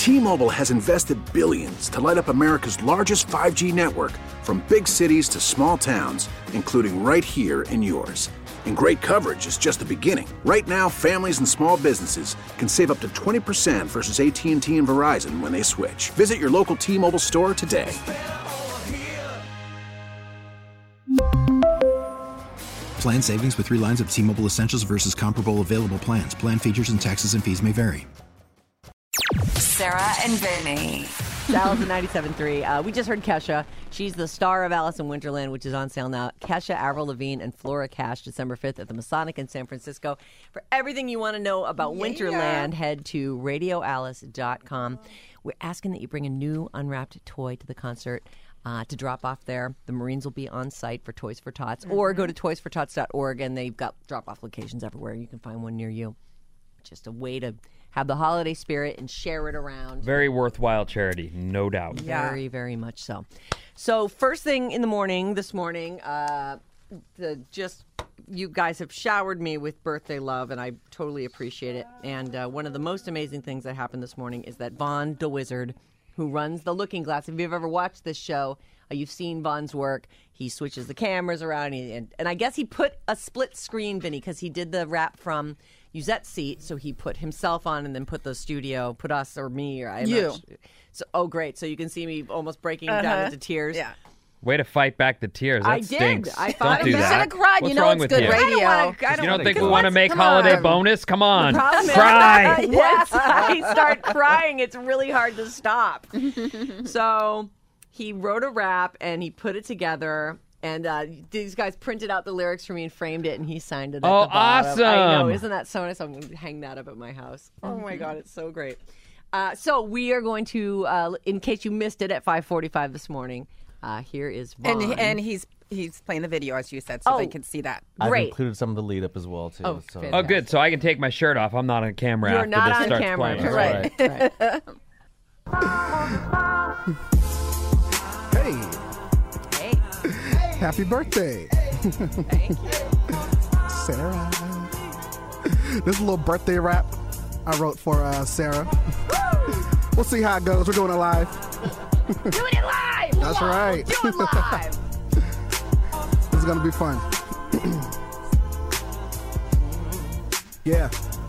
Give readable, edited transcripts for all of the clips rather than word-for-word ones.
T-Mobile has invested billions to light up America's largest 5G network, from big cities to small towns, including right here in yours. And great coverage is just the beginning. Right now, families and small businesses can save up to 20% versus AT&T and Verizon when they switch. Visit your local T-Mobile store today. Plan savings with 3 lines of T-Mobile Essentials versus comparable available plans. Plan features and taxes and fees may vary. Sarah and Vinny. Dallas at 97.3. We just heard Kesha. She's the star of Alice in Wonderland, which is on sale now. Kesha, Avril Lavigne, and Flora Cash, December 5th at the Masonic in San Francisco. For everything you want to know about Winterland, head to radioalice.com. We're asking that you bring a new unwrapped toy to the concert to drop off there. The Marines will be on site for Toys for Tots, or go to toysfortots.org, and they've got drop-off locations everywhere. You can find one near you. Just a way to have the holiday spirit and share it around. Very worthwhile charity, no doubt. Very, very much so. So first thing in the morning, this morning, you guys have showered me with birthday love, and I totally appreciate it. And one of the most amazing things that happened this morning is that Vaughn DeWizard, who runs The Looking Glass, if you've ever watched this show, you've seen Vaughn's work. He switches the cameras around, and I guess he put a split screen, Vinny, because he did the wrap from Yuzette's seat, so he put himself on and then put the studio, put us or me or you. So, great. So you can see me almost breaking down into tears. Yeah. Way to fight back the tears. That I did. stinks. I thought Don't do you that. should have cried. What's You know wrong it's with good you? radio. I You don't think we because want to make holiday bonus? Come on. Cry. Once I start crying, it's really hard to stop. So he wrote a rap and he put it together. And these guys printed out the lyrics for me and framed it, and he signed it at the bottom. Awesome. I know. Isn't that so nice? I'm going to hang that up at my house. Oh, my God. It's so great. So we are going to, in case you missed it at 5:45 this morning, here is Vaughn. And he's playing the video, as you said, so they can see that. I've Great. included some of the lead up as well, too. Oh, so. fantastic. Oh, good. So I can take my shirt off. I'm not on camera You're after not this on starts camera. playing. Right. Right. Hey. Happy birthday. Thank you. Sarah. This is a little birthday rap I wrote for Sarah. We'll see how it goes. We're doing it live. Doing it live. That's right. Do it live. This is going to be fun. Yeah.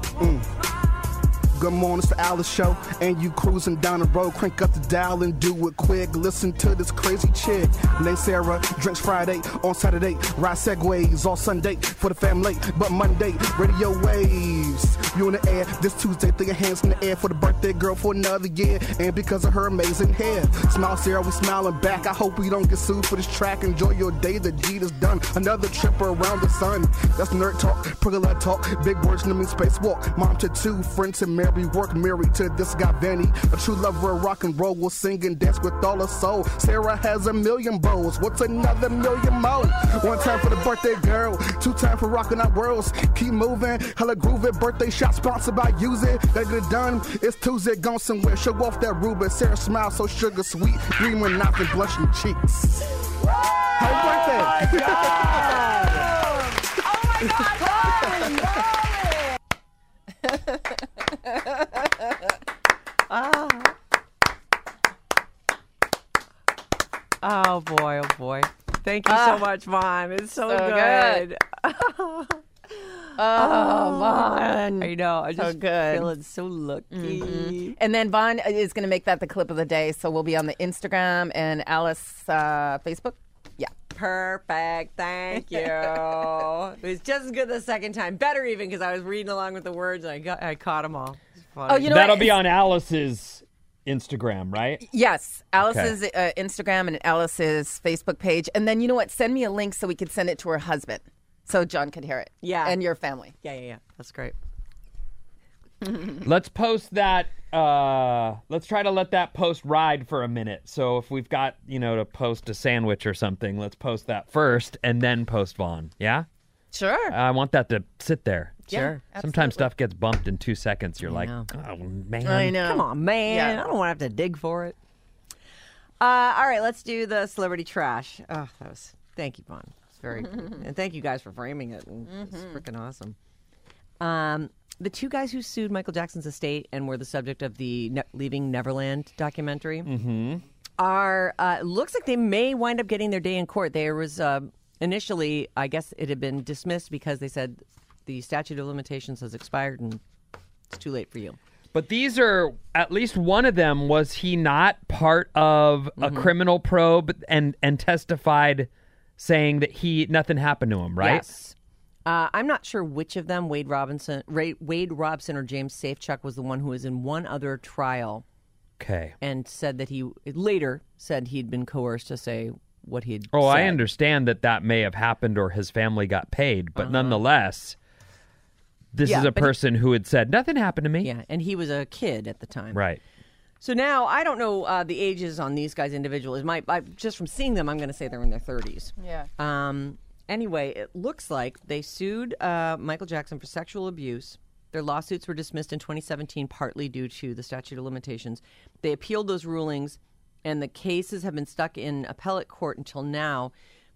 Good morning, it's the Alice Show, and you cruising down the road. Crank up the dial and do it quick. Listen to this crazy chick named Sarah. Drinks Friday on Saturday. Ride Segways all Sunday for the family. But Monday, radio waves. You in the air this Tuesday. Throw your hands in the air for the birthday girl for another year. And because of her amazing hair. Smile, Sarah, we smiling back. I hope we don't get sued for this track. Enjoy your day, the deed is done. Another trip around the sun. That's nerd talk, pergola talk. Big words, no mean spacewalk. Mom to 2, friends and married, work married to this guy Vanny. A true lover of rock and roll will sing and dance with all her soul. Sarah has a million bows. What's another million more? 1 time for the birthday girl, 2 time for rocking our worlds. Keep moving, hella groovy. Birthday shot sponsored by Use It. Gotta get it done. It's Tuesday, gone somewhere. Show off that Ruben. Sarah smile so sugar sweet. Green when knocking blushing cheeks. Happy birthday! Oh my God! Oh boy, oh boy. Thank you so much, Vaughn. It's so good. Vaughn. I know. I just good. feeling so lucky. And then Vaughn is going to make that the clip of the day, so we'll be on the Instagram and Alice Facebook. Yeah. Perfect. Thank you. It was just as good the second time. Better even because I was reading along with the words and I caught them all. Oh, you know That'll what? be on Alice's Instagram, right? Yes, Alice's Instagram and Alice's Facebook page. And then, you know what? Send me a link so we could send it to her husband so John could hear it. Yeah. And your family. Yeah. That's great. Let's post that. Let's try to let that post ride for a minute. So if we've got, to post a sandwich or something, let's post that first and then post Vaughn. Yeah? Sure. I want that to sit there. Sure. Sometimes stuff gets bumped in 2 seconds. You're like, know. oh, man. I know. Come on, man. Yeah. I don't want to have to dig for it. All right, let's do the celebrity trash. Oh, thank you, Vaughn. It's very good. And thank you guys for framing it. It's freaking awesome. the two guys who sued Michael Jackson's estate and were the subject of the Leaving Neverland documentary are looks like they may wind up getting their day in court. There was initially, I guess it had been dismissed because they said the statute of limitations has expired and it's too late for you. But these are, at least one of them, was he not part of a criminal probe and testified saying that nothing happened to him, right? Yes. I'm not sure which of them, Wade Robson or James Safechuck, was the one who was in one other trial. Okay. And said that he later said he'd been coerced to say what he'd said. I understand that may have happened or his family got paid, but nonetheless, this is a person who had said, nothing happened to me. Yeah, and he was a kid at the time. Right. So now, I don't know the ages on these guys individually. Just from seeing them, I'm going to say they're in their 30s. Yeah. Anyway, it looks like they sued Michael Jackson for sexual abuse. Their lawsuits were dismissed in 2017, partly due to the statute of limitations. They appealed those rulings, and the cases have been stuck in appellate court until now.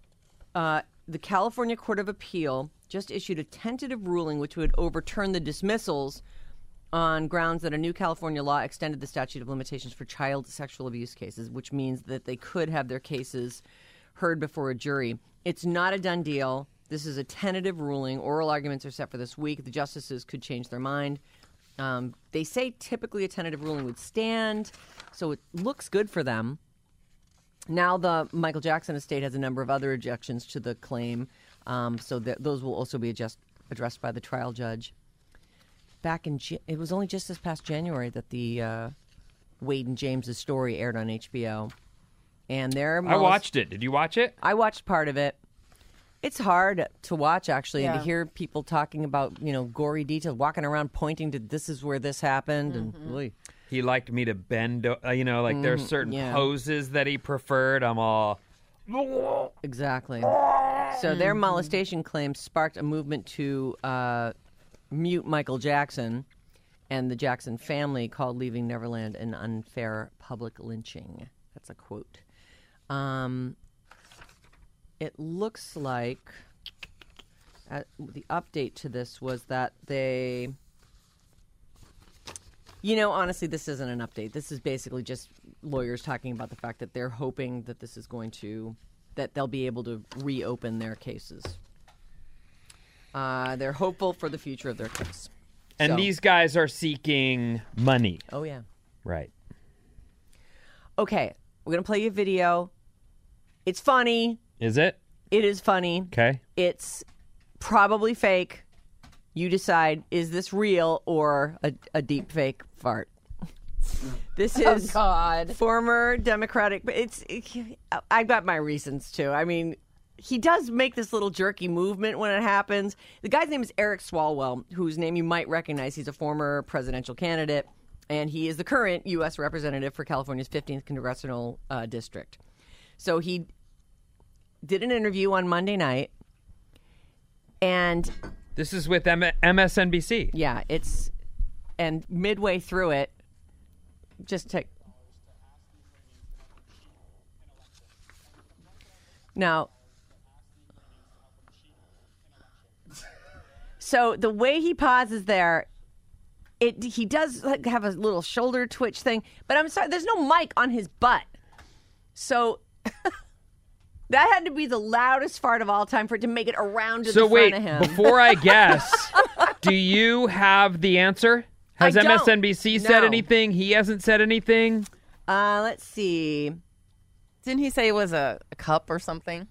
The California Court of Appeal just issued a tentative ruling which would overturn the dismissals on grounds that a new California law extended the statute of limitations for child sexual abuse cases, which means that they could have their cases heard before a jury. It's not a done deal. This is a tentative ruling. Oral arguments are set for this week. The justices could change their mind. They say typically a tentative ruling would stand, so it looks good for them. Now the Michael Jackson estate has a number of other objections to the claim, so those will also be addressed by the trial judge. It was only just this past January that the Wade and James's story aired on HBO. And I watched it. Did you watch it? I watched part of it. It's hard to watch, actually, and to hear people talking about, gory details, walking around pointing to this is where this happened. And he liked me to bend, there's certain poses that he preferred. I'm all... Exactly. So their molestation claims sparked a movement to mute Michael Jackson and the Jackson family, called Leaving Neverland an unfair public lynching. That's a quote. It looks like the update to this was that they... honestly, this isn't an update. This is basically just lawyers talking about the fact that they're hoping that this is that they'll be able to reopen their cases. They're hopeful for the future of their case. And these guys are seeking money. Oh, yeah. Right. Okay, we're going to play you a video. It's funny. Is it? It is funny. Okay. It's probably fake. You decide, is this real or a deep fake fart? This is former Democratic... I've got my reasons, too. I mean, he does make this little jerky movement when it happens. The guy's name is Eric Swalwell, whose name you might recognize. He's a former presidential candidate, and he is the current U.S. representative for California's 15th congressional district. So he did an interview on Monday night, and... This is with MSNBC. Yeah, and midway through it, Now, so the way he pauses there, he does have a little shoulder twitch thing, but I'm sorry, there's no mic on his butt. So that had to be the loudest fart of all time for it to make it around to the front of him. Before I guess, do you have the answer? Has MSNBC said anything? He hasn't said anything? Let's see. Didn't he say it was a cup or something?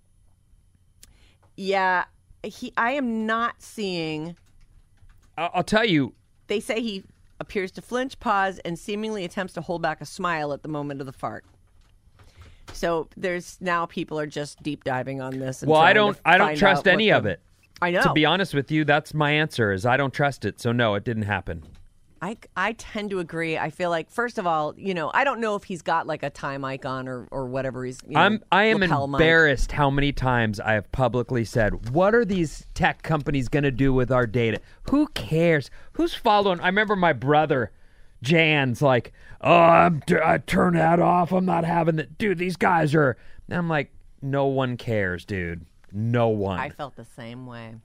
Yeah. I am not seeing... I'll tell you. They say he appears to flinch, pause, and seemingly attempts to hold back a smile at the moment of the fart. So there's now people are just deep diving on this. And I don't trust any of it. I know. To be honest with you, that's my answer. Is I don't trust it. So no, it didn't happen. I tend to agree. I feel like, first of all, I don't know if he's got like a tie mic on or whatever he's. I am embarrassed how many times I have publicly said, "What are these tech companies going to do with our data? Who cares? Who's following?" I remember my brother Jan's like, "Oh, I turn that off. I'm not having that." Dude, these guys are. And I'm like, no one cares, dude. No one. I felt the same way.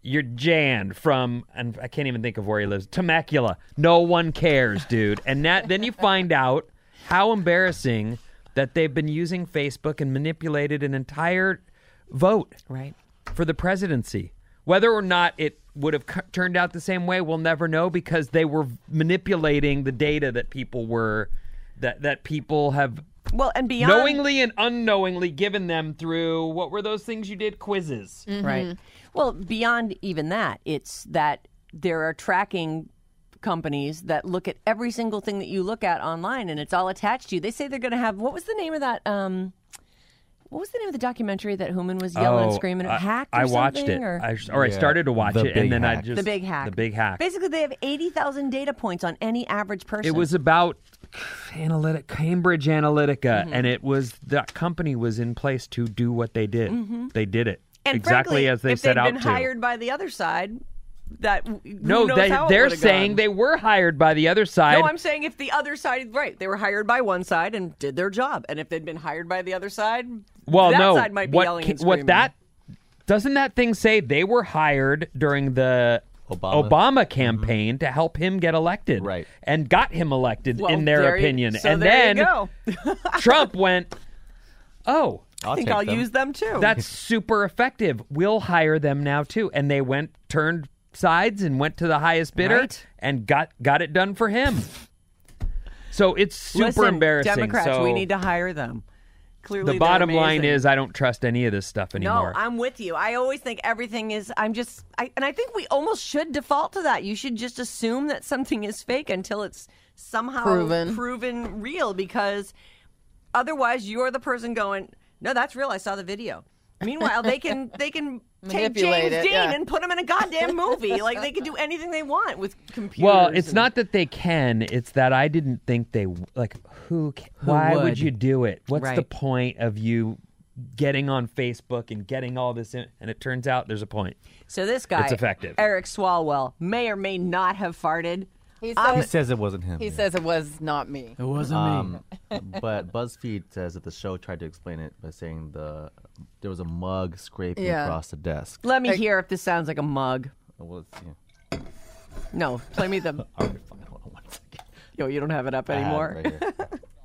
you're Jan from, and I can't even think of where he lives, Temecula. No one cares, dude. And then you find out how embarrassing that they've been using Facebook and manipulated an entire vote for the presidency. Whether or not it would have turned out the same way, we'll never know, because they were manipulating the data that people were, that people have and beyond, knowingly and unknowingly given them through, what were those things you did? Quizzes. Mm-hmm. Right. Well, beyond even that, it's that there are tracking companies that look at every single thing that you look at online, and it's all attached to you. They say they're going to have, what was the name of that? What was the name of the documentary that Human was yelling and screaming at? Hacked or I watched something? it. I started to watch it, and then I just... The Big Hack. The Big Hack. Basically, they have 80,000 data points on any average person. It was about Cambridge Analytica, and it was, that company was in place to do what they did. They did it. And exactly frankly, as they set out to. if they'd been hired by the other side, they're saying they were hired by the other side. No, I'm saying if the other side, they were hired by one side and did their job, and if they'd been hired by the other side, side might be yelling and screaming. Doesn't that thing say they were hired during the Obama campaign to help him get elected, and got him elected in their opinion, and then Trump went, "Oh, I think I'll use them too. That's super effective. We'll hire them now too." And they turned sides and went to the highest bidder and got it done for him. So it's super embarrassing. Democrats, we need to hire them. Clearly, the bottom line is I don't trust any of this stuff anymore. No, I'm with you. I always think everything is. And I think we almost should default to that. You should just assume that something is fake until it's somehow proven real, because otherwise you're the person going, "No, that's real. I saw the video." Meanwhile, they can take James Dean and put him in a goddamn movie. Like, they can do anything they want with computers. Well, it's not that they can. It's that I didn't think they, why would you do it? What's the point of you getting on Facebook and getting all this in? And it turns out there's a point. So this guy, it's effective. Eric Swalwell, may or may not have farted. He says it wasn't him. He says it was not me. It wasn't me. But BuzzFeed says that the show tried to explain it by saying there was a mug scraping across the desk. Let me hear if this sounds like a mug. Well, No, play me the... All right, fine. Hold on 1 second. Yo, you don't have it up anymore? Right here.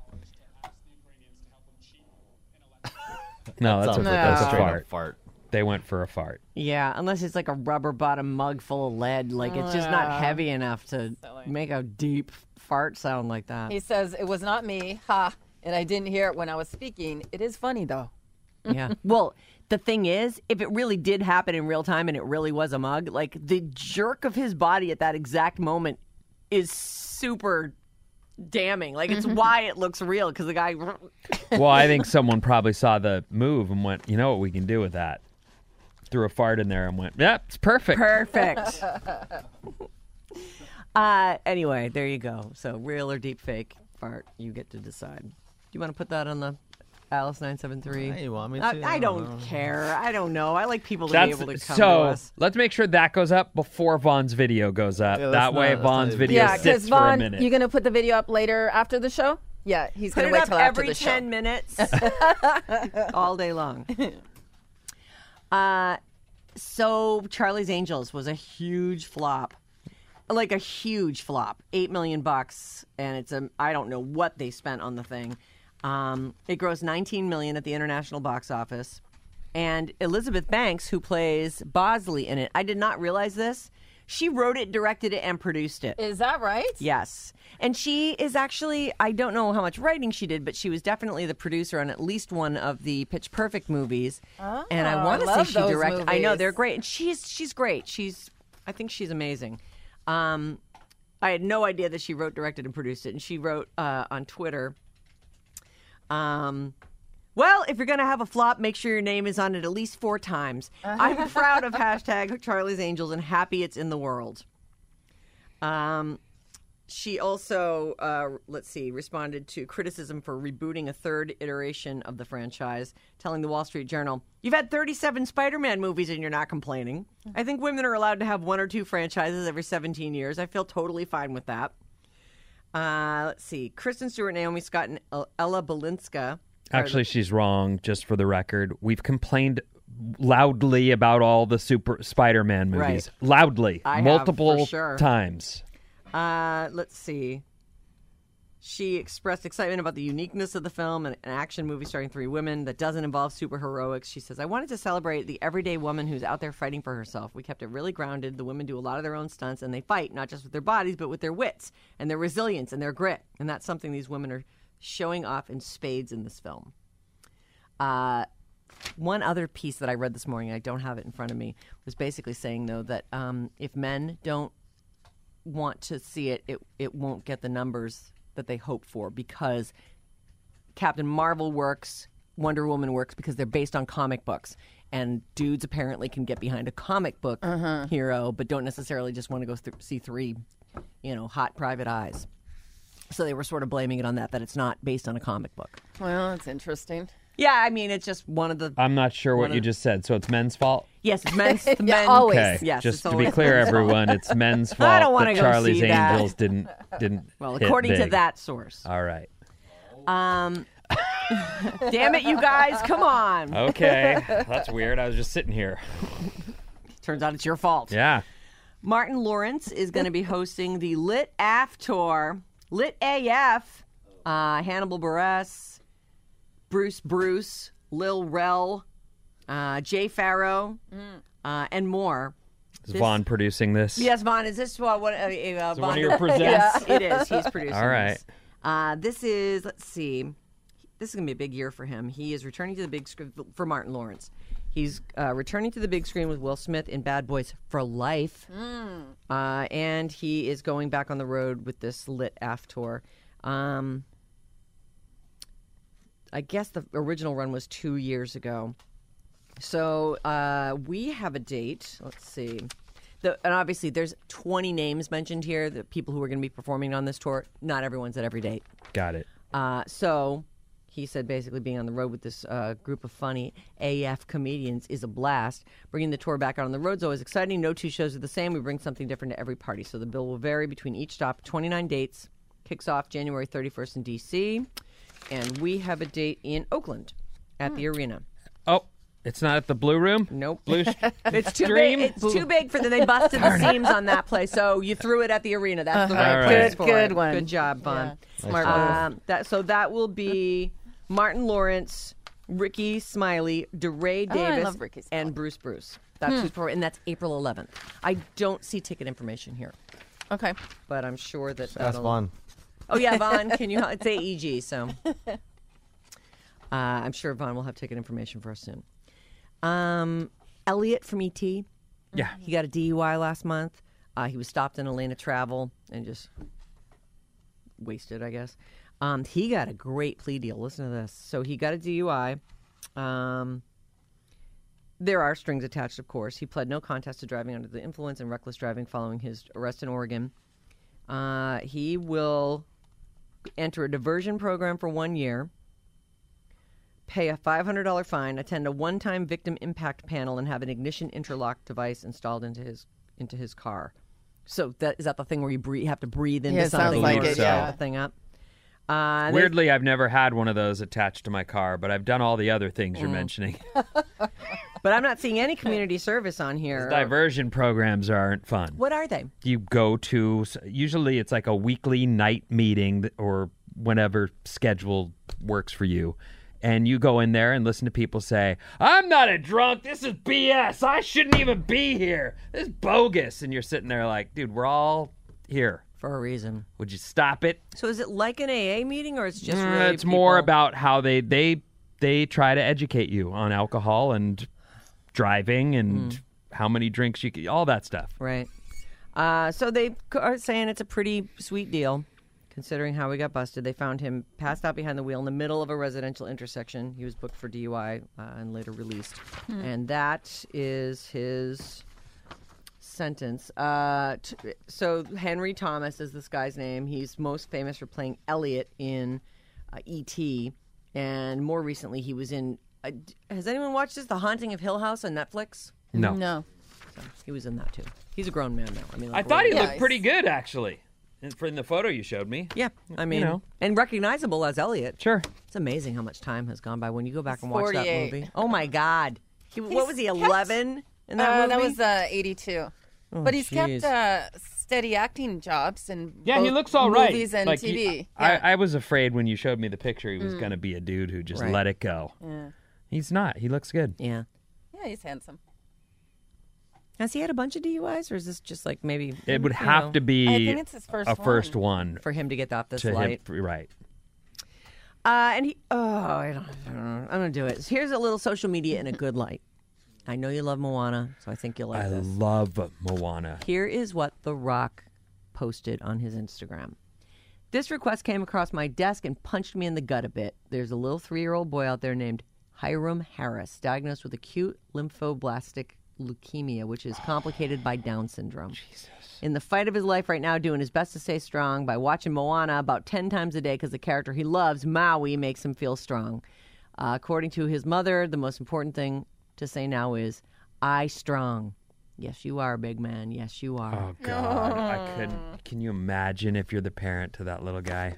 No, that's a fart. They went for a fart. Yeah, unless it's like a rubber bottom mug full of lead. Like, it's just not heavy enough to make a deep fart sound like that. He says, it was not me, and I didn't hear it when I was speaking. It is funny, though. Yeah. Well, the thing is, if it really did happen in real time and it really was a mug, like, the jerk of his body at that exact moment is super damning. Like, it's why it looks real, because the guy... Well, I think someone probably saw the move and went, you know what we can do with that? Threw a fart in there and went, yep, it's perfect. Perfect. Anyway, there you go. So, real or deep fake fart, you get to decide. Do you want to put that on the Alice 973? Hey, you want me to? I don't care. I don't know. I like people to be able to come to us. Let's make sure that goes up before Vaughn's video goes up. Yeah, that way Vaughn's video sits for Vaughn, a minute. you're going to put the video up later after the show? Yeah, he's going to wait till after the show. Every 10 minutes. All day long. So Charlie's Angels was a huge flop. Like a huge flop. $8 million, and it's I don't know what they spent on the thing. It grossed $19 million at the international box office. And Elizabeth Banks, who plays Bosley in it, I did not realize this. She wrote it, directed it, and produced it. Is that right? Yes. And she is actually, I don't know how much writing she did, but she was definitely the producer on at least one of the Pitch Perfect movies. Oh, and I want to say she directed. Movies. I know, they're great. And she's great. I think she's amazing. I had no idea that she wrote, directed, and produced it. And she wrote on Twitter, well, if you're going to have a flop, make sure your name is on it at least 4 times. I'm proud of hashtag Charlie's Angels and happy it's in the world. She also, responded to criticism for rebooting a 3rd iteration of the franchise, telling the Wall Street Journal, "You've had 37 Spider-Man movies and you're not complaining. I think women are allowed to have 1 or 2 franchises every 17 years. I feel totally fine with that." Kristen Stewart, Naomi Scott, and Ella Balinska. Actually, she's wrong, just for the record. We've complained loudly about all the Super Spider-Man movies. Right. Loudly. I have, multiple for sure. times. Let's see. She expressed excitement about the uniqueness of the film, an action movie starring 3 women that doesn't involve superheroics. She says, I wanted to celebrate the everyday woman who's out there fighting for herself. We kept it really grounded. The women do a lot of their own stunts, and they fight, not just with their bodies, but with their wits and their resilience and their grit. And that's something these women are showing off in spades in this film. One other piece that I read this morning, I don't have it in front of me, was basically saying, though, that if men don't want to see it, it won't get the numbers that they hope for, because Captain Marvel works, Wonder Woman works because they're based on comic books, and dudes apparently can get behind a comic book hero, but don't necessarily just want to go see 3, hot private eyes. So they were sort of blaming it on that it's not based on a comic book. Well, that's interesting. Yeah, I mean, it's just one of the... I'm not sure what you just said, so it's men's fault? Yes, it's men's... Yeah, always. Okay, Yes, just it's to be always clear, men's fault. everyone, it's men's fault I don't wanna that go Charlie's see that. Angels didn't Well, hit according to big. that source. All right. Damn it, you guys, come on. Okay, that's weird. I was just sitting here. Turns out it's your fault. Yeah. Martin Lawrence is going to be hosting the Lit AF tour. Lit AF. Hannibal Buress, Bruce, Lil Rel, Jay Farrow, and more. Is Vaughn producing this? Yes, Vaughn. Is this what? Is it Vaughn, one of your presents? Yes, it is. He's producing. All right. This. This is. Let's see. This is going to be a big year for him. He is returning to the big screen for Martin Lawrence. He's returning to the big screen with Will Smith in Bad Boys for Life, and he is going back on the road with this Lit AF tour. I guess the original run was 2 years ago. So we have a date. Let's see. And obviously, there's 20 names mentioned here, the people who are going to be performing on this tour. Not everyone's at every date. Got it. So he said basically being on the road with this group of funny AF comedians is a blast. Bringing the tour back out on the road is always exciting. No 2 shows are the same. We bring something different to every party. So the bill will vary between each stop. 29 dates. Kicks off January 31st in D.C., and we have a date in Oakland at the arena. Oh, it's not at the Blue Room? Nope. Blue It's too Stream? big. It's too big for them. They busted the seams on that place, so you threw it at the arena. That's the right All place right. for Good it. one. Good job, Vaughn. Smart move. That will be Martin Lawrence, Ricky Smiley, DeRay I Davis, love Ricky Smiley. and Bruce. That's who's for, and that's April 11th. I don't see ticket information here, Okay. but I'm sure that Ask that'll... Vaughn. Oh, yeah, Vaughn, can you... It's AEG, so... I'm sure Vaughn will have ticket information for us soon. Elliot from E.T. Yeah. He got a DUI last month. He was stopped in Atlanta Travel and just wasted, I guess. He got a great plea deal. Listen to this. So he got a DUI. There are strings attached, of course. He pled no contest to driving under the influence and reckless driving following his arrest in Oregon. He will enter a diversion program for 1 year, pay a $500 fine, attend a one-time victim impact panel, and have an ignition interlock device installed into his car. So is that the thing where you have to breathe into Yeah, it sounds something like in order it, to yeah. start the thing up? Weirdly, I've never had one of those attached to my car, but I've done all the other things you're mentioning. But I'm not seeing any community service on here. Diversion programs aren't fun. What are they? You go to, usually it's like a weekly night meeting or whenever schedule works for you. And you go in there and listen to people say, I'm not a drunk. This is BS. I shouldn't even be here. This is bogus. And you're sitting there like, dude, we're all here. For a reason. Would you stop it? So is it like an AA meeting, or it's just really It's more people- about how they try to educate you on alcohol and driving and how many drinks you can, all that stuff. Right. So they are saying it's a pretty sweet deal, considering how he got busted. They found him passed out behind the wheel in the middle of a residential intersection. He was booked for DUI and later released. And that is his sentence. So Henry Thomas is this guy's name. He's most famous for playing Elliot in E.T. And more recently, he was in... has anyone watched this? The Haunting of Hill House on Netflix? No. No. So he was in that too. He's a grown man now. I mean, I like, thought he really- looked pretty good, actually, in the photo you showed me. Yeah, I mean, know. and recognizable as Elliot. Sure. It's amazing how much time has gone by when you go back and watch that 48. movie. Oh my God, What was he, 11 in that movie? That was 82. But he's jeez. kept steady acting jobs in Yeah, both he looks all right. movies and Like, TV. I was afraid when you showed me the picture he was going to be a dude who just Right. let it go. Yeah. He's not. He looks good. Yeah. Yeah, he's handsome. Has he had a bunch of DUIs, or is this just like maybe It would have to be I think it's his first one for him to get off this to light? hit, right. And he, I don't know. I'm going to do it. So here's a little social media in a good light. I know you love Moana, so I think you'll like I this. love Moana. Here is what The Rock posted on his Instagram. This request came across my desk and punched me in the gut a bit. There's a little 3-year-old boy out there named Hiram Harris, diagnosed with acute lymphoblastic leukemia, which is complicated by Down syndrome. Jesus. In the fight of his life right now, doing his best to stay strong by watching Moana about 10 times a day because the character he loves, Maui, makes him feel strong. According to his mother, the most important thing to say now is, I strong. Yes, you are, big man. Yes, you are. Oh, God. I couldn't. Can you imagine if you're the parent to that little guy?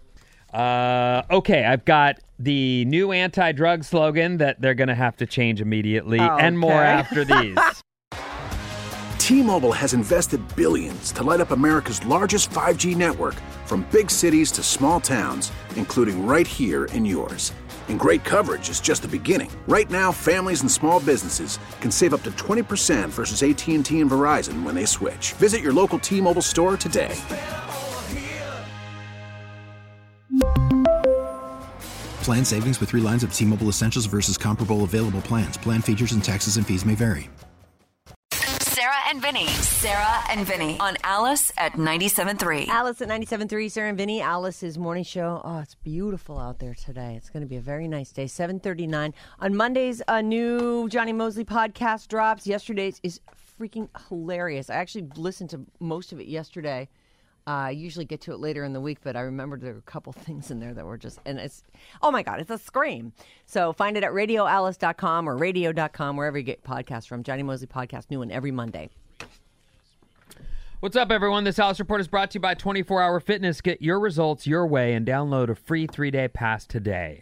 Okay, I've got the new anti-drug slogan that they're going to have to change immediately and more after these. T-Mobile has invested billions to light up America's largest 5G network, from big cities to small towns, including right here in yours. And great coverage is just the beginning. Right now, families and small businesses can save up to 20% versus AT&T and Verizon when they switch. Visit your local T-Mobile store today. Plan savings with 3 lines of T-Mobile Essentials versus comparable available plans. Plan features and taxes and fees may vary. Sarah and Vinny. Sarah and Vinny on Alice at 97.3. Alice at 97.3, Sarah and Vinny, Alice's morning show. Oh, it's beautiful out there today. It's going to be a very nice day. 7:39. On Mondays, a new Johnny Mosley podcast drops. Yesterday's is freaking hilarious. I actually listened to most of it yesterday. I usually get to it later in the week, but I remembered there were a couple things in there that were just, and it's, oh my God, it's a scream. So find it at radioalice.com or radio.com, wherever you get podcasts from. Johnny Mosley Podcast, new one every Monday. What's up, everyone? This Alice Report is brought to you by 24 Hour Fitness. Get your results your way and download a free 3-day pass today.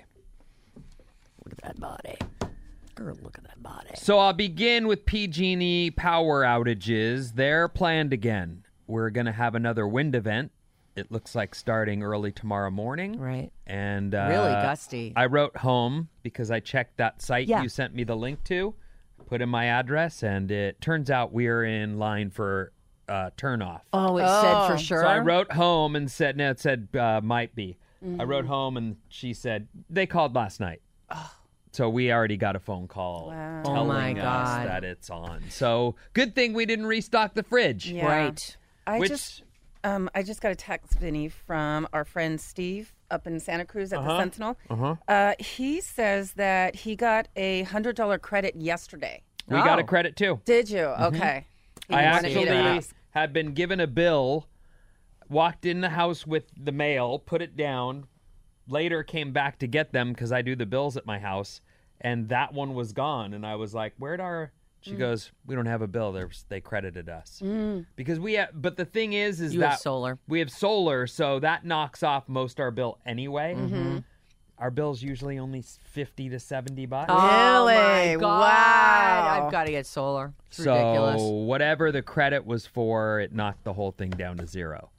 Look at that body. Girl, look at that body. So I'll begin with PG&E power outages. They're planned again. We're going to have another wind event. It looks like starting early tomorrow morning. Right. And really gusty. I wrote home because I checked that site Yeah. you sent me the link to, put in my address, and it turns out we're in line for turnoff. Oh, it said for sure? So I wrote home and said, no, it said might be. I wrote home and she said, they called last night. So we already got a phone call telling Oh my us God. that it's on. So good thing we didn't restock the fridge. Yeah. Right. I Which- just got a text, Vinny, from our friend Steve up in Santa Cruz at the Sentinel. He says that he got a $100 credit yesterday. We got a credit too. Did you? Okay. He I wanted me to actually ask. had been given a bill, walked in the house with the mail, put it down, later came back to get them because I do the bills at my house, and that one was gone. And I was like, where'd our... She goes, we don't have a bill. They credited us. Because we have... But the thing is You that... have solar. We have solar, so that knocks off most our bill anyway. Our bill's usually only $50 to $70. Oh my Really? God. Wow. I've got to get solar. It's So ridiculous. whatever the credit was for, it knocked the whole thing down to zero,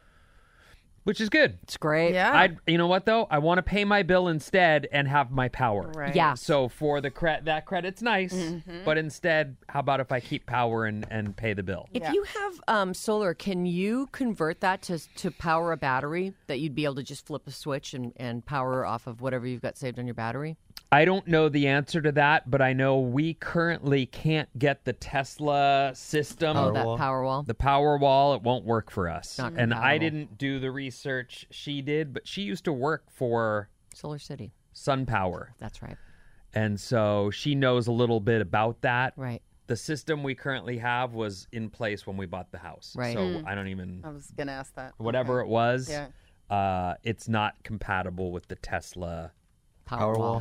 which is good. It's great. Yeah. You know what though? I want to pay my bill instead and have my power. Right. Yeah. So for the that credit's nice, but instead, how about if I keep power and pay the bill? If you have solar, can you convert that to power a battery that you'd be able to just flip a switch and power off of whatever you've got saved on your battery? I don't know the answer to that, but I know we currently can't get the Tesla system. Oh, that power wall? The Powerwall, it won't work for us. Not And I compatible. didn't do the research she did, but she used to work for Solar City. SunPower. That's right. And so she knows a little bit about that. Right. The system we currently have was in place when we bought the house. Right. So I don't even, I was going to ask that. whatever it was, Yeah. it's not compatible with the Tesla Powerwall.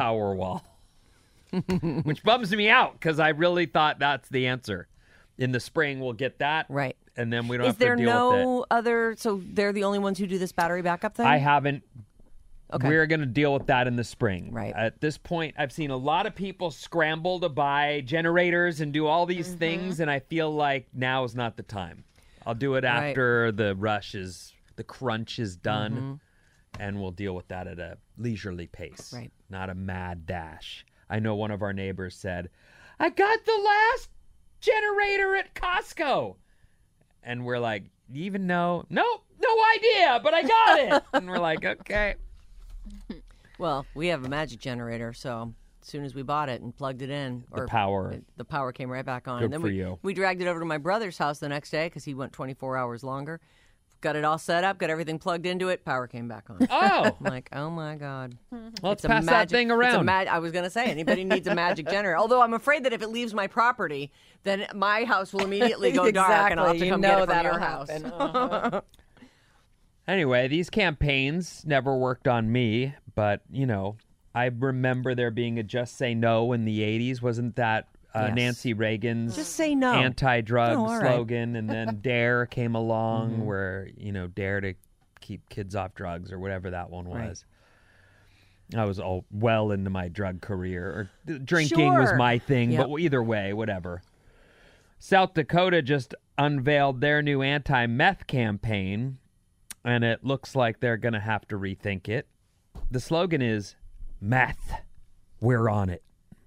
Powerwall. Which bums me out because I really thought that's the answer. In the spring, we'll get that. Right. And then we don't Is have to there deal with it. no other? So they're the only ones who do this battery backup thing? I haven't Okay. We're going to deal with that in the spring. Right. At this point, I've seen a lot of people scramble to buy generators and do all these things, and I feel like now is not the time. I'll do it after the crunch is done, and we'll deal with that at a leisurely pace, not a mad dash. I know one of our neighbors said, I got the last generator at Costco. And we're like, you even know? Nope, no idea, but I got it. And we're like, okay. Well, we have a magic generator, so as soon as we bought it and plugged it in, the power came right back on. Good and then for you. We dragged it over to my brother's house the next day because he went 24 hours longer. Got it all set up, got everything plugged into it, power came back on. Oh. I'm like, oh my God. Let's pass that thing around. I was going to say, anybody needs a magic generator. Although I'm afraid that if it leaves my property, then my house will immediately go dark and I'll have to come get it from your house. Anyway, these campaigns never worked on me, but, I remember there being a Just Say No in the 80s. Wasn't that Nancy Reagan's Just say no anti-drug slogan? And then DARE came along where, dare to keep kids off drugs or whatever that one was. I was all well into my drug career. Or drinking was my thing, but either way, whatever. South Dakota just unveiled their new anti-meth campaign, and it looks like they're going to have to rethink it. The slogan is, meth, we're on it.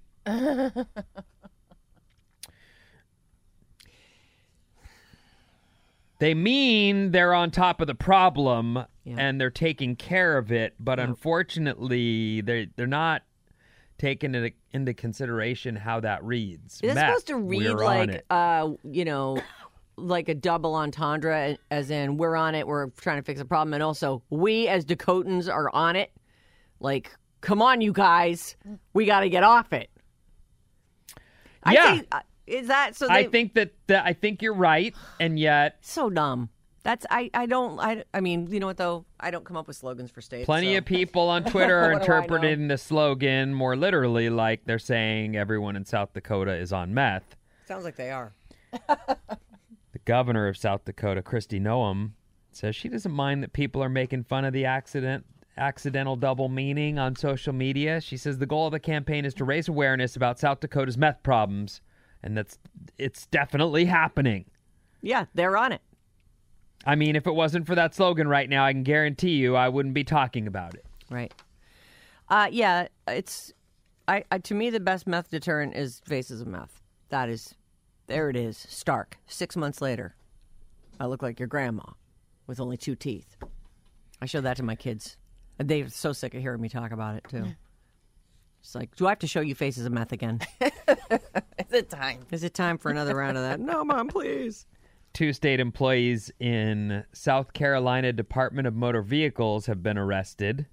They mean they're on top of the problem and they're taking care of it, but unfortunately, they're not taking it into consideration how that reads. Is it supposed to read like, like a double entendre, as in we're on it, we're trying to fix a problem, and also we as Dakotans are on it? Like, come on, you guys, we got to get off it. Yeah. Is that so? I think I think you're right, and yet so dumb. That's I mean, you know what though? I don't come up with slogans for states. Plenty of people on Twitter are interpreting the slogan more literally, like they're saying everyone in South Dakota is on meth. Sounds like they are. The governor of South Dakota, Kristi Noem, says she doesn't mind that people are making fun of the accidental double meaning on social media. She says the goal of the campaign is to raise awareness about South Dakota's meth problems. And it's definitely happening. Yeah, they're on it. I mean, if it wasn't for that slogan right now, I can guarantee you I wouldn't be talking about it. Right. It's to me the best meth deterrent is Faces of Meth. There it is, stark. 6 months later, I look like your grandma with only 2 teeth. I showed that to my kids. And they're so sick of hearing me talk about it, too. It's like, do I have to show you Faces of Meth again? Is it time? Is it time for another round of that? No, Mom, please. 2 state employees in South Carolina Department of Motor Vehicles have been arrested.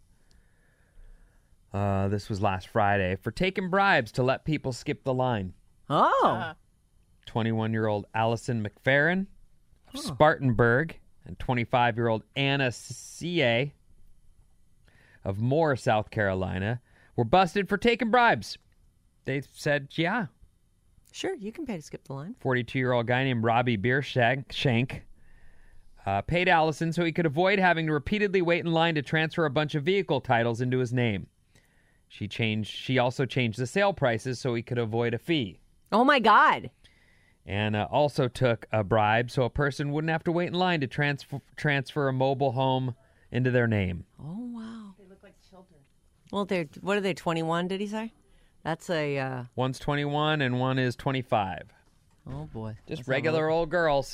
This was last Friday for taking bribes to let people skip the line. Oh. 21-year-old Allison McFerrin of Spartanburg and 25-year-old Anna C.A. of Moore, South Carolina, were busted for taking bribes. They said, yeah. Sure, you can pay to skip the line. 42-year-old guy named Robbie Beershank paid Allison so he could avoid having to repeatedly wait in line to transfer a bunch of vehicle titles into his name. She also changed the sale prices so he could avoid a fee. Oh, my God. And also took a bribe so a person wouldn't have to wait in line to transfer a mobile home into their name. Oh, wow. They look like children. Well, what are they, 21, did he say? That's a... One's 21 and one is 25. Oh, boy. Just regular old girls.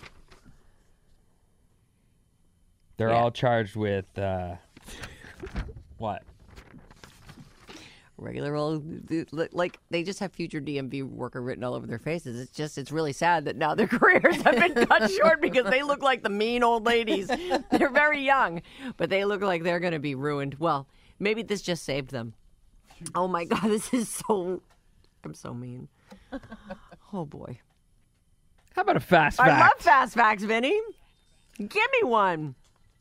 They're all charged with... what? Regular old... Like, they just have future DMV worker written all over their faces. It's really sad that now their careers have been cut short because they look like the mean old ladies. They're very young, but they look like they're going to be ruined. Well, maybe this just saved them. Oh, my God, this is so... I'm so mean. Oh, boy. How about a fast fact? I love fast facts, Vinny. Give me one.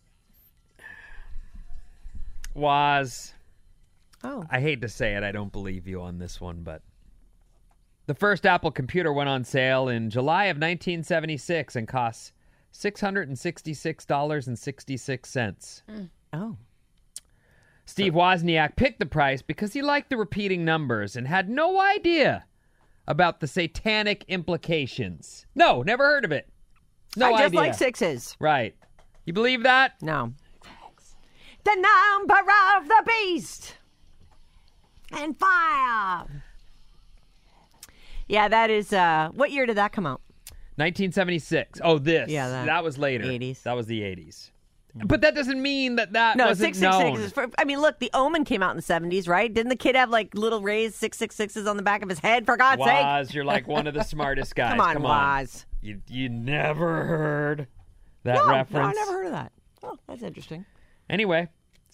Was... Oh. I hate to say it, I don't believe you on this one, but... The first Apple computer went on sale in July of 1976 and cost $666.66. Oh. Steve Wozniak picked the price because he liked the repeating numbers and had no idea about the satanic implications. No, never heard of it. No idea. I just like sixes. Right. You believe that? No. The number of the beast and fire. Yeah, that is. What year did that come out? 1976. Oh, this. Yeah, that was later. 80s. That was the 80s. But that doesn't mean that No, wasn't 666 known. is for, I mean, look, The Omen came out in the 70s, right? Didn't the kid have like little raised 666s on the back of his head, for God's sake? Woz, you're like one of the smartest guys. Come on, Woz. You never heard that reference? No, I never heard of that. Oh, that's interesting. Anyway,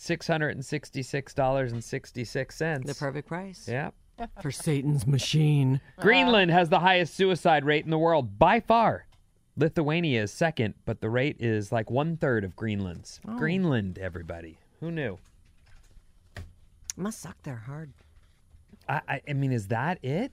$666.66. The perfect price. Yeah. For Satan's machine. Greenland has the highest suicide rate in the world by far. Lithuania is second, but the rate is like 1/3 of Greenland's. Oh. Greenland, everybody. Who knew? Must suck there hard. I mean, is that it?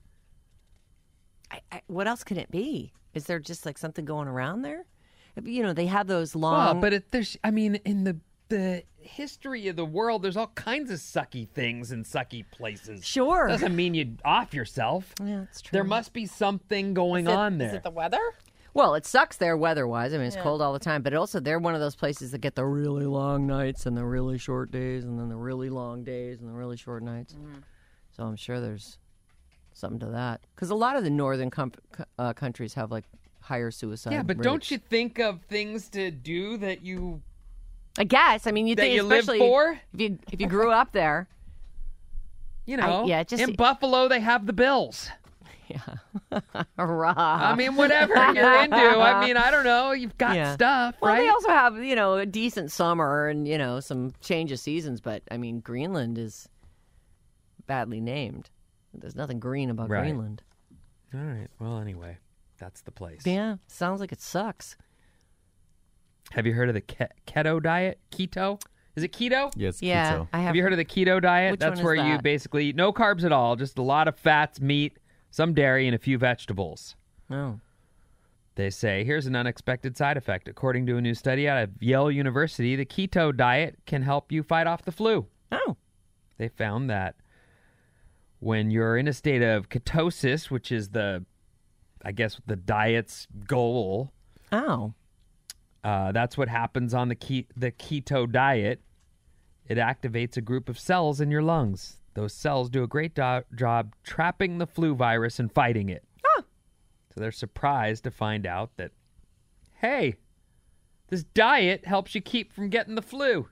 What else could it be? Is there just like something going around there? You know, they have those long. Well, but in the history of the world, there's all kinds of sucky things in sucky places. Sure. Doesn't mean you off yourself. Yeah, that's true. There must be something going on there. Is it the weather? Well, it sucks there weather-wise. I mean, it's cold all the time. But also, they're one of those places that get the really long nights and the really short days and then the really long days and the really short nights. Mm-hmm. So I'm sure there's something to that. Because a lot of the northern countries have, like, higher suicide rates. Yeah, but don't you think of things to do that you... I guess. I mean, you that think you live especially for? if you grew up there. You know, just in Buffalo, they have the Bills. Yeah. Hurrah. I mean, whatever you're into. I mean, I don't know. You've got stuff, well, right? They also have, you know, a decent summer and, you know, some change of seasons. But, I mean, Greenland is badly named. There's nothing green about Greenland. All right. Well, anyway, that's the place. Yeah. Sounds like it sucks. Have you heard of the keto diet? Keto? Is it keto? Yes, yeah, keto. Have you heard of the keto diet? Which That's one where is you that? basically eat no carbs at all, just a lot of fats, meat, some dairy, and a few vegetables. Oh. They say, here's an unexpected side effect. According to a new study out of Yale University, the keto diet can help you fight off the flu. Oh. They found that when you're in a state of ketosis, which is the diet's goal. Oh. That's what happens on the keto diet. It activates a group of cells in your lungs. Those cells do a great job trapping the flu virus and fighting it. Huh. So they're surprised to find out that, hey, this diet helps you keep from getting the flu.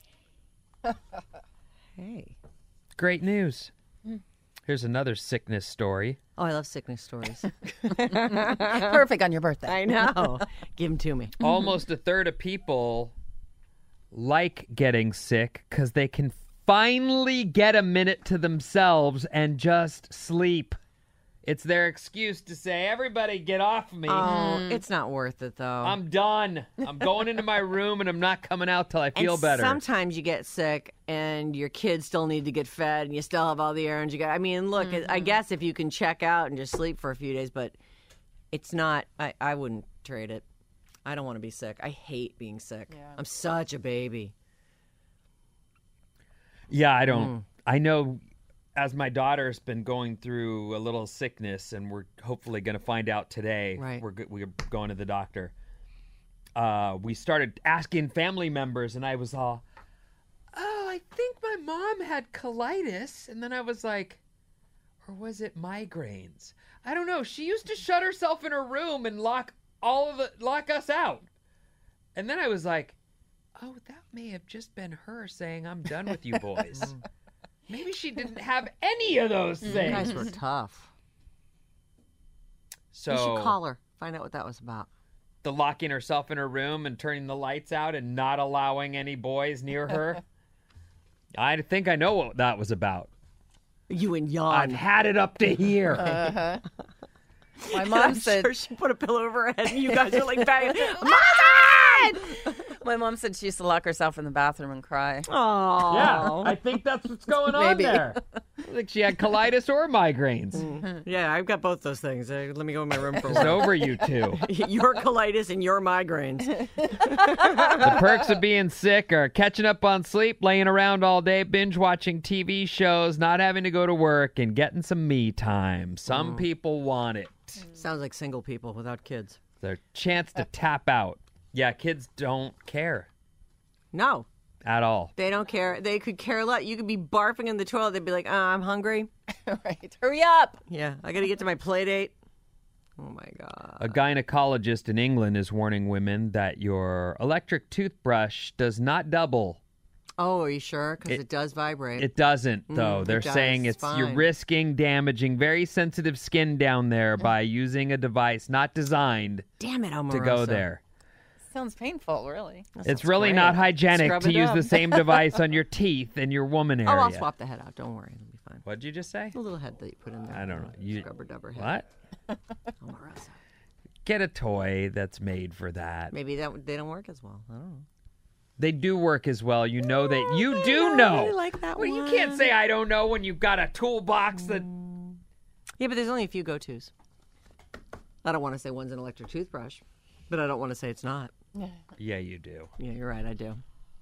Hey. Great news. Here's another sickness story. Oh, I love sickness stories. Perfect on your birthday. I know. Give them to me. Almost a third of people like getting sick because they can finally get a minute to themselves and just sleep. It's their excuse to say, everybody get off me. Oh, it's not worth it, though. I'm done. I'm going into my room and I'm not coming out till I feel better. Sometimes you get sick and your kids still need to get fed and you still have all the errands you got. I mean, look, I guess if you can check out and just sleep for a few days, but it's not, I wouldn't trade it. I don't want to be sick. I hate being sick. Yeah. I'm such a baby. Yeah, I don't. I know as my daughter's been going through a little sickness, and we're hopefully going to find out today. Right. We're going to the doctor. We started asking family members, and I was all, oh, I think my mom had colitis. And then I was like, or was it migraines? I don't know. She used to shut herself in her room and lock us out. And then I was like, oh, that may have just been her saying, I'm done with you boys. Maybe she didn't have any of those things. You guys were tough. So you should call her. Find out what that was about. The locking herself in her room and turning the lights out and not allowing any boys near her. I think I know what that was about. You and Jan. I've had it up to here. My mom said sure she put a pillow over her head and you guys are like banging. My mom said she used to lock herself in the bathroom and cry. Oh. Yeah, I think that's what's going on Maybe. there. I think she had colitis or migraines. Yeah, I've got both those things. Let me go in my room for a It's while. over, you two. Your colitis and your migraines. The perks of being sick are catching up on sleep, laying around all day, binge watching TV shows, not having to go to work, and getting some me time. Some people want it. Sounds like single people without kids. Their chance to tap out. Yeah, kids don't care No, at all. they don't care. They could care less. You could be barfing in the toilet. They'd be like, I'm hungry. Right. Hurry up. Yeah, I got to get to my play date. Oh, my God. A gynecologist in England is warning women that your electric toothbrush does not double. Oh, are you sure? Because it does vibrate. It doesn't, though. They're it does. saying It's you're fine. risking damaging very sensitive skin down there by using a device not designed Damn it, Omarosa. to go there. Sounds painful, really. It's really great. not hygienic Scrub to it use up. the same device on your teeth and your woman area. Oh, I'll swap the head out. Don't worry. It'll be fine. What'd you just say? The little head that you put in there. I don't know. You Scrubber dubber head. what? Omarosa. Get a toy that's made for that. Maybe they don't work as well. I don't know. They do work as well. You know that. You do know. I like that Well, one. you can't say I don't know when you've got a toolbox that. Yeah, but there's only a few go-tos. I don't want to say one's an electric toothbrush, but I don't want to say it's not. Yeah, you do. Yeah, you're right. I do.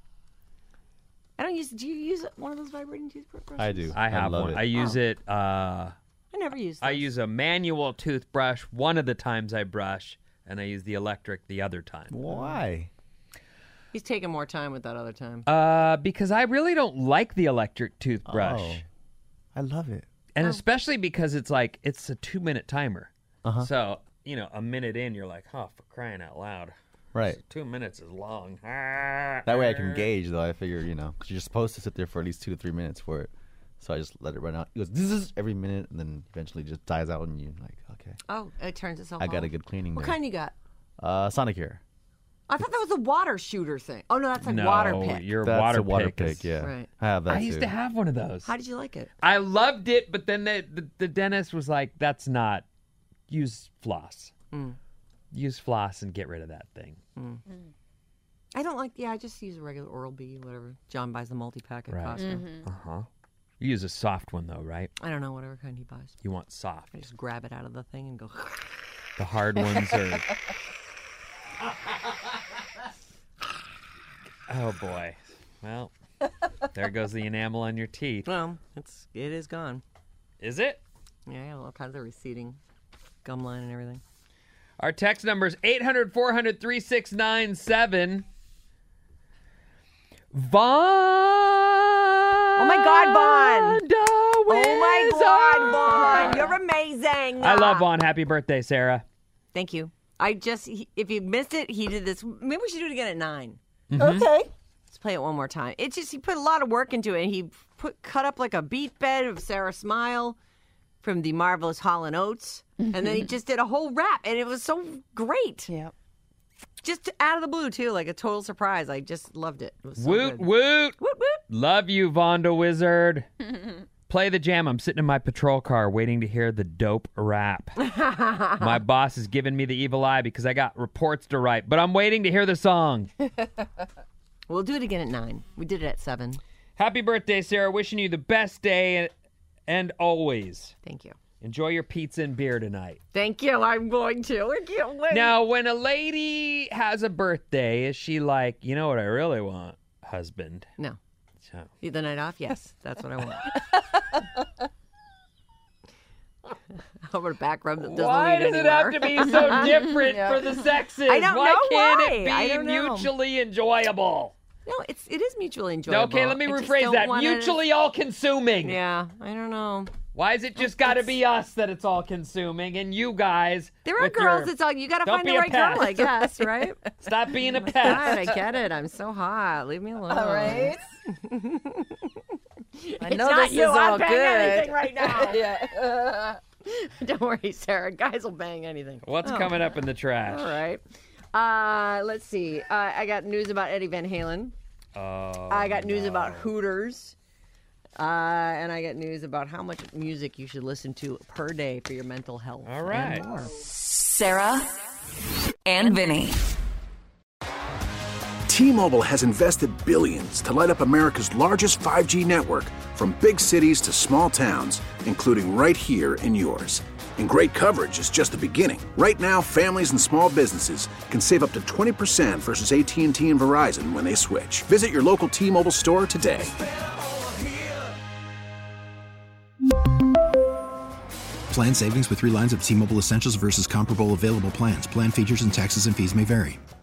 I don't use. Do you use one of those vibrating toothbrushes? I do. I have love one. it. I use it. I never use. Those. I use a manual toothbrush one of the times I brush, and I use the electric the other time. Why? He's taking more time with that other time. Because I really don't like the electric toothbrush, Oh, I love it. and especially because it's a 2-minute timer. Uh-huh. So a minute in, you're like, oh, for crying out loud. Right. 2 minutes is long. That way I can gauge, though. I figure, because you're supposed to sit there for at least 2 to 3 minutes for it. So I just let it run out. It goes, this is every minute, and then eventually just dies out, and you're like, okay. Oh, it turns itself I off. got a good cleaning What there. kind you got? Sonicare. I thought that was a water shooter thing. Oh no, that's like No, water pick. your That's water a water pick. pick, is- yeah. Right. I have that I used too. to have one of those. How did you like it? I loved it, but then the dentist was like, that's not. Use floss. Use floss and get rid of that thing. I don't like. Yeah, I just use a regular Oral-B, whatever. John buys the multi-pack at Right. Costco. Uh-huh. You use a soft one, though, right? I don't know, whatever kind he buys. You want soft. I just grab it out of the thing and go. The hard ones are... Oh, boy. Well, there goes the enamel on your teeth. Well, it is gone. Is it? Yeah, I have all kinds of receding gum line and everything. Our text number is 800-400-3697. Vaughn. Oh my God, Vaughn! Oh my God, Wizard. Vaughn! You're amazing. I love Vaughn. Happy birthday, Sarah. Thank you. If you missed it, he did this. Maybe we should do it again at 9. Okay. Let's play it one more time. It's just he put a lot of work into it. He cut up like a beat bed of Sarah Smile from the marvelous Hall & Oates, and then he just did a whole rap, and it was so great. Yeah. Just out of the blue too, like a total surprise. I just loved it. It was so Woot, good. woot. Woot woot. Love you, Vonda Wizard. Play the jam. I'm sitting in my patrol car waiting to hear the dope rap. My boss is giving me the evil eye because I got reports to write, but I'm waiting to hear the song. We'll do it again at 9. We did it at 7. Happy birthday, Sarah. Wishing you the best day and always. Thank you. Enjoy your pizza and beer tonight. Thank you. I'm going to. I can't wait. Now, when a lady has a birthday, is she like, you know what I really want? Husband. No. So, The night off? Yes. That's what I want. How about a back rub that doesn't why lead does it anywhere? have to be so different for the sexes? I don't why know can't why. it I be don't know. mutually enjoyable? No, it is mutually enjoyable. Okay, let me I just rephrase don't that. want it- Mutually all-consuming. Yeah, I don't know. Why is it just got to be us that it's all-consuming and you guys? There are with girls your- that's all you got to Don't find be the a right girl, I pest. guess, right? Stop being a God, pest. I get it. I'm so hot. Leave me alone. All right. I know not this you. is I'm all banging good. anything right now. Yeah. Don't worry, Sarah. Guys will bang anything. What's coming up in the trash? All right. Let's see. I got news about Eddie Van Halen. I got news about Hooters. And I got news about how much music you should listen to per day for your mental health. All right. And more. Sarah and Vinny. T-Mobile has invested billions to light up America's largest 5G network, from big cities to small towns, including right here in yours. And great coverage is just the beginning. Right now, families and small businesses can save up to 20% versus AT&T and Verizon when they switch. Visit your local T-Mobile store today. Plan savings with 3 lines of T-Mobile Essentials versus comparable available plans. Plan features and taxes and fees may vary.